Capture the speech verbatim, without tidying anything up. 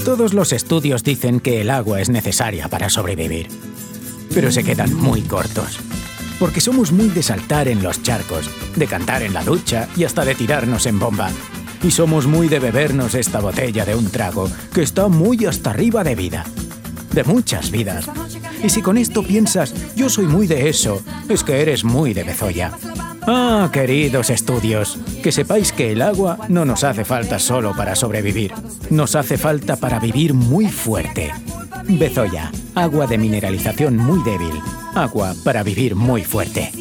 Todos los estudios dicen que el agua es necesaria para sobrevivir. Pero se quedan muy cortos. Porque somos muy de saltar en los charcos, de cantar en la ducha y hasta de tirarnos en bomba. Y somos muy de bebernos esta botella de un trago que está muy hasta arriba de vida. De muchas vidas. Y si con esto piensas, yo soy muy de eso, es que eres muy de Bezoya. Ah, queridos estudios, que sepáis que el agua no nos hace falta solo para sobrevivir. Nos hace falta para vivir muy fuerte. Bezoya, agua de mineralización muy débil. Agua para vivir muy fuerte.